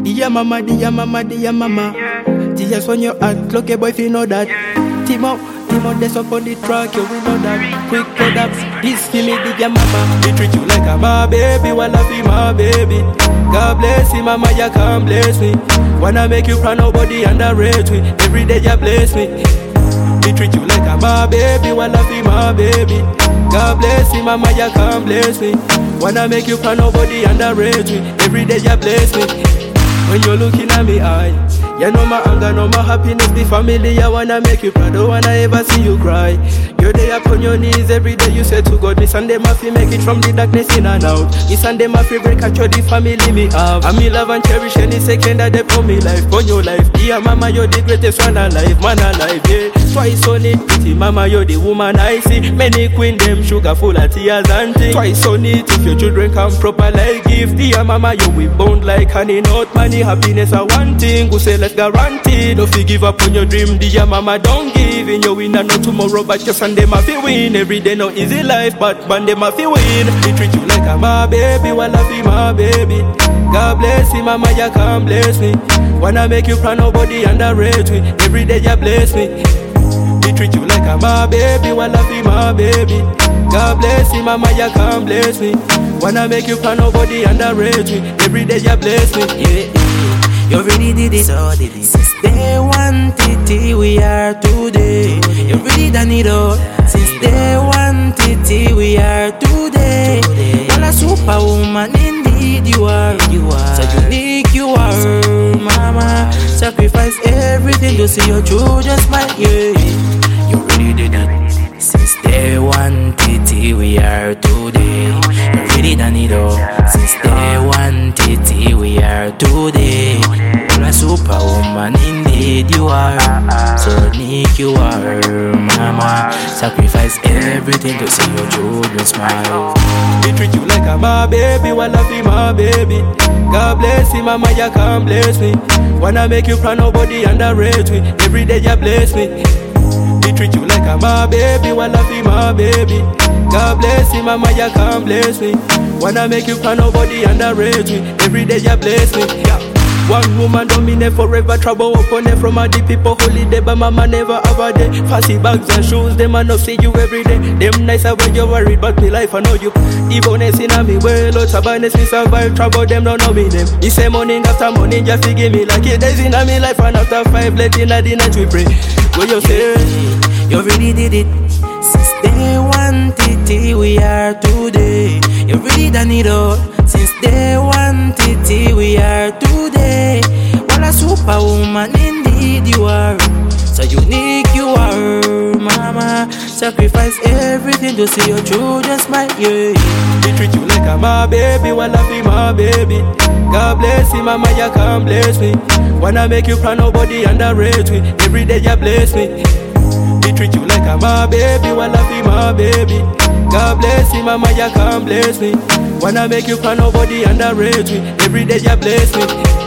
Dear mama, dear mama, dear mama. Tears on your heart, look a boy if you know that. Timo, that's up on the track, you will know that. Quick products, this for me, dear mama. They treat you like a my baby, while I feel my baby. God bless you, mama, you can't bless me. Wanna make you proud, nobody underrate me. Every day you bless me. They treat you like a my baby, while I feel my baby. God bless you, mama, you can't bless me. Wanna make you proud, nobody underrate me. Every day you bless me. When you're looking at me eye, you know my anger, know my happiness, the family, I wanna make you proud, don't wanna ever see you cry. You're there upon your knees every day, you say to God, me Sunday my fi make it from the darkness in and out. Me Sunday my fi break out the family me have. And me love and cherish any second that they put me life, on your life. Dear mama, you're the greatest one alive, man alive, yeah. Twice on it, pretty mama, you're the woman I see. Many queen them sugar full of tears and things. Twice on it, if your children come proper like gift. Dear mama, you we bound like honey, not money, happiness are one thing. Who say let's guarantee, don't give up on your dream. Dear mama, don't give in your winner, no tomorrow, but your Sunday ma fi win. Every day no easy life, but Monday ma fi win. They treat you like a my baby, while I feel my baby. God bless you, mama, you can't bless me. Wanna make you proud, nobody underrate me. Every day you bless me. They treat you like a my baby, while I feel my baby. God bless you, mama, you can't bless me. Wanna make you proud, nobody underrate me. Every day you bless me. Yeah. You really did it, so did it. Since day one, TT, we are today. You really done it all. Since day one, TT, we are today. You're a superwoman, indeed you are. So unique you are, mama. Sacrifice everything to see your children smile, yeah. You really did it. Since day one, TT, we are today. You really done it all. Since day one, TT, we are today. You're a superwoman, indeed you are. So unique you are, mama. Sacrifice everything to see your children smile. They treat you like a my baby, while I feel my baby. God bless you, mama, you can't bless me. Wanna make you proud, nobody underrate me. Every day you bless me. They treat you like a my baby, while I feel my baby. God bless you, mama, you can't bless me. Wanna make you proud, nobody underrate me. Every day you bless me. Yeah. One woman dominate forever, trouble upon her from all the people holiday, but mama never have a day. Fancy bags and shoes, them I not see you every day. Them nice when you worried, but me life I know you. Evilness in me well, lots of badness me survive, trouble them don't know me them. He say morning after morning, just forgive me like it days in me life, and after 5 late in the night we pray. What you say? You really did it. Since day one, TT, we are today. You really done it all. Since day one, TT, we are today. What a superwoman, indeed you are. So unique you are, mama. Sacrifice everything to see your children smile, yeah. They treat you like a my baby, while I feel my baby. God bless you, mama, you can't bless me. Wanna make you proud, nobody underrate me. Every day you bless me. They treat you like a my baby, while I feel my baby. God bless you, mama, you can't bless me. Wanna make you proud, nobody underrate me. Every day you bless me.